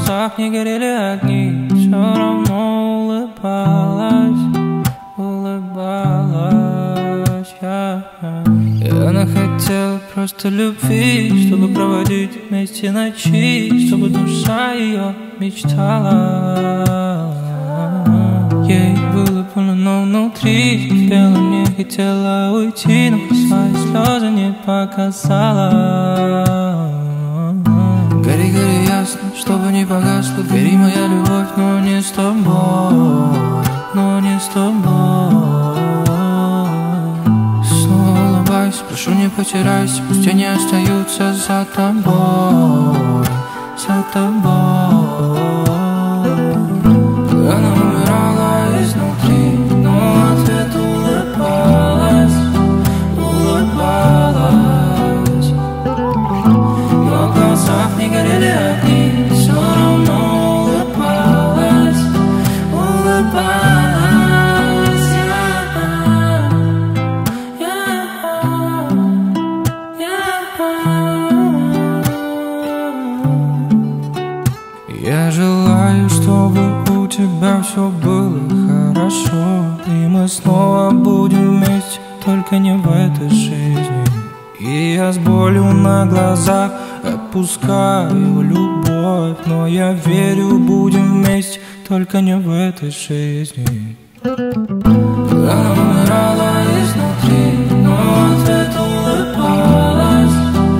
глазах не горели огни, все равно улыбалась я. Она хотела просто любви, чтобы проводить вместе ночи, чтобы душа ее мечтала. Ей было больно, но внутри пела, не хотела уйти, но свои слезы не показала. Гори, гори ясно, чтобы не погасла, гори моя любовь, но не с тобой, но не с тобой. Снова улыбайся, прошу, не потеряйся, пусть тени остаются за тобой, за тобой. Она умирала изнутри, но ответ улыбалась, улыбалась. Но в глазах не горели огни, все равно улыбалась, улыбалась я. Я желаю, чтобы у тебя все было хорошо, и мы снова будем вместе, только не в этой жизни. И я с болью на глазах отпускаю любовь, но я верю, будем вместе, только не в этой жизни. Она умирала изнутри, но ответ улыбалась,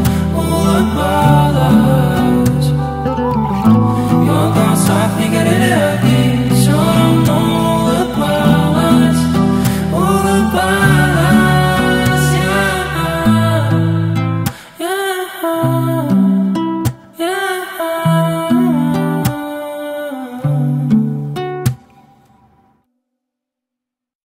улыбалась. В глазах не горели огни, все равно улыбалась, улыбалась я.